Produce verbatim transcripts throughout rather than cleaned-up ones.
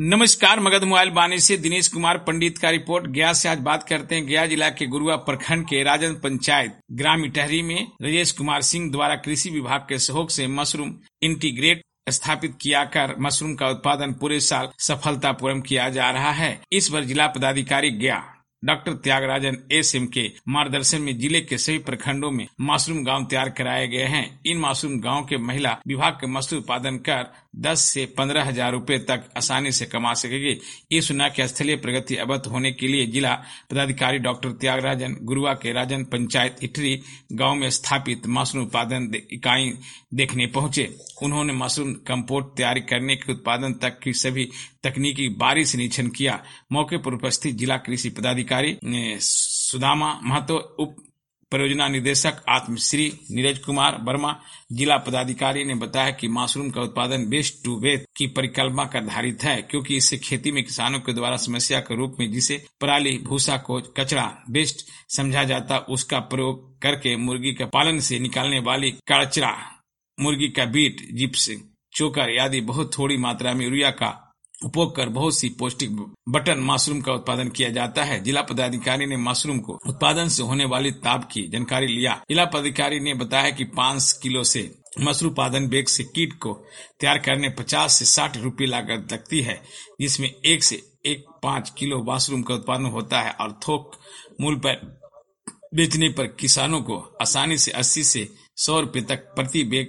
नमस्कार, मगध मोबाइल बानी से दिनेश कुमार पंडित का रिपोर्ट। गया से आज बात करते हैं। गया जिला के गुरुआ प्रखंड के राजन पंचायत ग्राम इटहरी में राजेश कुमार सिंह द्वारा कृषि विभाग के सहयोग से मशरूम इंटीग्रेट स्थापित किया कर मशरूम का उत्पादन पूरे साल सफलतापूर्वक किया जा रहा है। इस बार जिला पदाधिकारी गया डॉक्टर त्यागराजन एस एम के मार्गदर्शन में जिले के सभी प्रखंडों में मशरूम गांव तैयार कराए गए हैं। इन मशरूम गांव के महिला विभाग के मशरूम उत्पादन कर दस से पंद्रह हजार रूपए तक आसानी से कमा सकेंगे। इस योजना की स्थलीय प्रगति अवगत होने के लिए जिला पदाधिकारी डॉक्टर त्यागराजन गुरुआ के राजन पंचायत इटरी गांव में स्थापित मशरूम उत्पादन इकाई देखने पहुंचे। उन्होंने मशरूम कंपोस्ट तैयारी करने के उत्पादन तक की सभी तकनीकी बारी से निरीक्षण किया। मौके पर उपस्थित जिला कृषि पदाधिकारी सुदामा महतो, उप परियोजना निदेशक आत्मश्री नीरज कुमार वर्मा, जिला पदाधिकारी ने बताया कि मशरूम का उत्पादन वेस्ट टू वेल्थ की परिकल्पना पर आधारित है, क्योंकि इससे खेती में किसानों के द्वारा समस्या के रूप में जिसे पराली भूसा को कचरा वेस्ट समझा जाता, उसका प्रयोग करके मुर्गी के पालन से निकालने वाली कचरा, मुर्गी का बीट, जिप्स, चोकर आदि बहुत थोड़ी मात्रा में यूरिया का उपयोग कर बहुत सी पौष्टिक बटन मशरूम का उत्पादन किया जाता है। जिला पदाधिकारी ने मशरूम को उत्पादन से होने वाली ताप की जानकारी लिया। जिला पदाधिकारी ने बताया कि पाँच किलो से मशरूम उत्पादन बैग से कीट को तैयार करने पचास से साठ रुपये लागत लगती है, जिसमें एक से एक पाँच किलो मशरूम का उत्पादन होता है और थोक मूल्य पर बेचने पर किसानों को आसानी से अस्सी से सौ रुपये तक प्रति बैग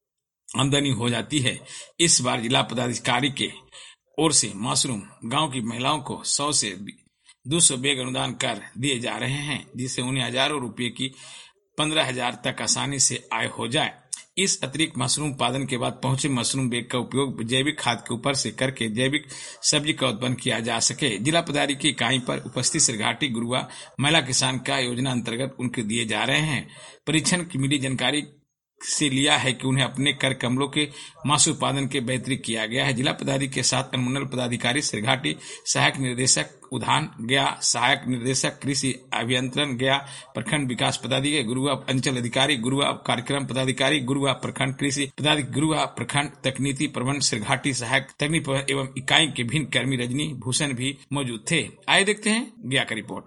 आमदनी हो जाती है। इस बार जिला पदाधिकारी के ओर से मशरूम गांव की महिलाओं को सौ से दो सौ बैग अनुदान कर दिए जा रहे हैं, जिससे उन्हें हजारों रुपए की पंद्रह हजार तक आसानी से आय हो जाए। इस अतिरिक्त मशरूम उत्पादन के बाद पहुंचे मशरूम बैग का उपयोग जैविक खाद के ऊपर से करके जैविक सब्जी का उत्पन्न किया जा सके। जिला पदाधिकारी की इकाई पर उपस्थित सरघाटी गुरुआ महिला किसान का योजना अंतर्गत उनके दिए जा रहे हैं। परीक्षण की मिली जानकारी से लिया है कि उन्हें अपने कर कमलों के मशरूम उत्पादन के बेहतरी किया गया है। जिला पदाधिकारी के साथ अनुमंडल पदाधिकारी सरघाटी, सहायक निर्देशक उद्यान गया, सहायक निर्देशक कृषि अभियंत्रण गया, प्रखंड विकास पदाधिकारी गुरुआ, अंचल अधिकारी गुरुआ, कार्यक्रम पदाधिकारी गुरुआ, प्रखंड कृषि पदाधिकारी गुरुआ, प्रखंड तकनीकी प्रबंध सरघाटी, सहायक तकनीकी एवं इकाई के भिन्न कर्मी रजनी भूषण भी मौजूद थे। आइए देखते हैं गया का रिपोर्ट।